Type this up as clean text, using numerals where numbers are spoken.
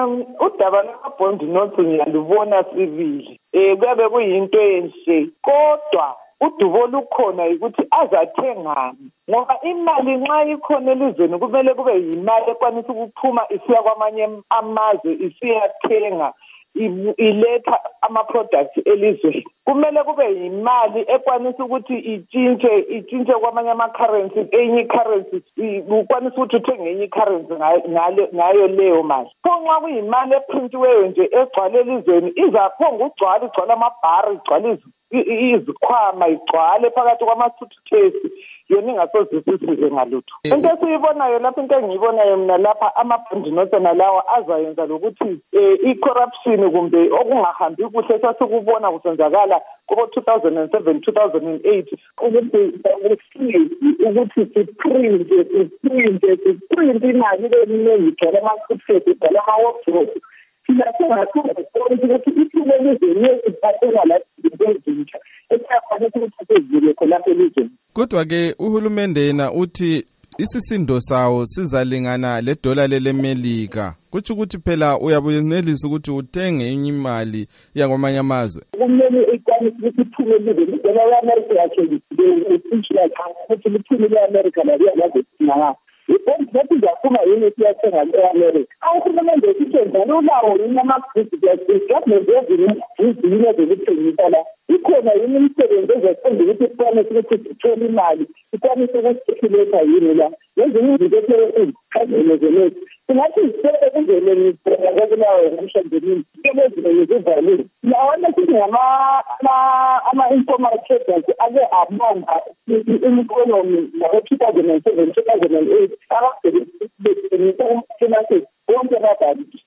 Udaba lwamabhondi nothi ngiyalubona sibili. Kuyabe kuyinto enhle kodwa udubo lukhona ukuthi azathengani ngoba imali nxa ikhona elizweni kumele kube yimali ekwanisa ukuphuma isiya kwamanye amazwe isiyathenga iletha ama-products elizweni. Kumele kube yimali ekwanisa ukuthi itshintshe kwamanye ama-currency, enye i-currency ukwanisa ukuthi uthenge enye i-currency ngayo leyo mali. Pho nxa kuyimali eprintiweyo nje egcwala elizweni izaphonga igcwala amabhari, igcwala izikhwama, igcwale phakathi kwama-suitcase, yona ingasozisisize ngalutho. Into esiyibonayo lapha, into engiyibonayo mina lapha, amabhondi nothi nalawa azayenza lokuthi i-corruption kumbe okungahambi kuhle sasikubona kusenzakala kubo 2007 2008 ukuthi siprint imali leningi igcwala ama-suitcase, igcwala ama-wardrobe. Thina sengathanda ukuthi ithuba elizweni yeziphathela la ezintsha esiyafanele ukuthi sezile khona elizweni. Kodwa-ke uhulumende yena uthi isisindo sawo sizalingana ledola lelemelika, kutsho ukuthi phela uyabuyenelisa ukuthi uthenge enye imali yakwamanye amazwe. Kumele ikwanise ukuthi ithuba elizweni idola le-Amerika yakhe usitshila ukuthi lithuba le-Amerika lakuyazazinaa ibhondi lethi zaphuma yini siyathenga le-Amerika. Uhulumende esitshenzana ulawo yini amabhizi government yini ezolithengisa la. Ikhona yini imisebenzi ezakwenza ukuthi ikwanise ukuthi sithole imali, ikwanise ukuthi siletha yini la. Ngezinye izinto ezikhazinezelethu singathi zisele kuzele ngizibulawo emshandeni ezinye zivalile. Nawona sithi ama-informal traders ake abamba i-economy ngabo-2007 2008 abasebenzisa bonke abadali.